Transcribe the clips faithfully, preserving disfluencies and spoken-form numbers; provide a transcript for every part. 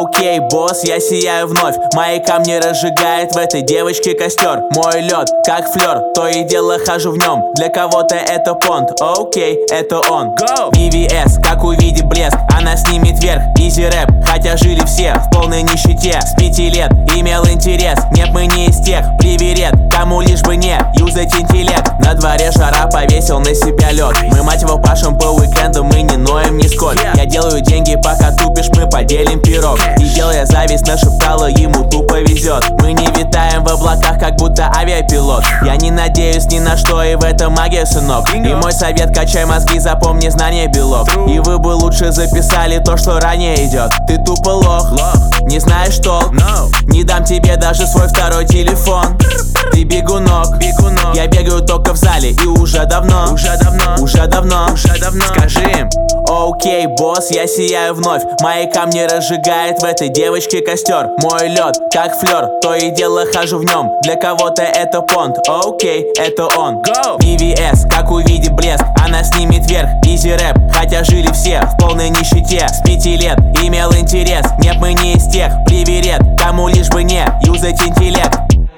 Окей, босс, я сияю вновь. Мои камни разжигает в этой девочке костер. Мой лед, как флер, то и дело хожу в нем. Для кого-то это понт, окей, это он. би ви эс, как увидит блеск, она снимет вверх. Изи рэп, хотя жили все в полной нищете. С пяти лет имел интерес, нет, мы не из тех. Приверет, кому лишь бы не юзать интеллект. На дворе жара, повесил на себя лед. Мы, мать его, пашем по уикендам, мы не ноем нисколько. Я делаю деньги, пока тупишь, мы поделим пирог. И делая зависть, нашептала, ему тупо везет. Мы не витаем в облаках, как будто авиапилот. Я не надеюсь ни на что, и в этом магия, сынок. И мой совет: качай мозги, запомни знания белок. И вы бы лучше записали то, что ранее идет. Ты тупо лох, не знаешь толк. Не дам тебе даже свой второй телефон. Ты бегунок, бегунок. Я бегаю только в зале, и уже давно, уже давно, уже давно, уже давно. Скажи им: окей, босс, я сияю вновь. Мои камни разжигает в этой девочке костер. Мой лед, как флер, то и дело хожу в нем. Для кого-то это понт, окей, это он. би ви эс, как увидит блеск, она снимет вверх. Изи рэп, хотя жили все в полной нищете. С пяти лет имел интерес, нет, мы не из тех. Приверет, кому лишь бы не юзать интеллект.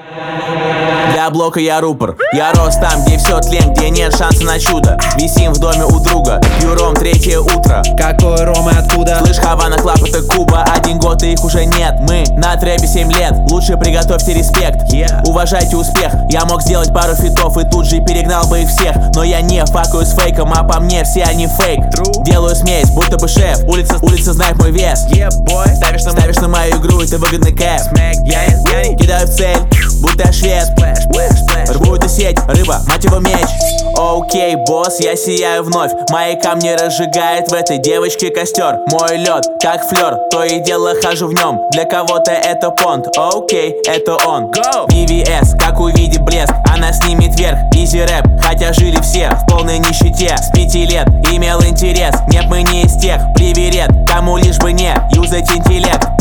Для блока я рупор. Я рос там, где все тлен, где нет шанса на чудо. Висим в доме у друга, пью ром, третье утро. Какой ром и откуда? Слышь, Хавана, Клаб, это Куба. Один год и их уже нет. Мы на трэпе семь лет. Лучше приготовьте респект, yeah. Уважайте успех. Я мог сделать пару фитов и тут же перегнал бы их всех. Но я не факаю с фейком, а по мне все они фейк. True. Делаю смесь, будто бы шеф. Улица, улица знает мой вес, yeah, boy. Ставишь на, Ставишь на мою игру, и ты выгодный кэп. Я, я, я кидаю в цель, будто швед. Рву эту сеть, рыба, мать его меч. Окей, босс, я сияю вновь. Мои камни разжигает в этой девочке костер. Мой лед, как флер, то и дело хожу в нем. Для кого-то это понт, окей, это он. би ви эс, как увидит блеск, она снимет вверх. Изи рэп, хотя жили все в полной нищете. С пяти лет имел интерес, нет, мы не из тех. Приверет, кому лишь бы не юзать интеллект.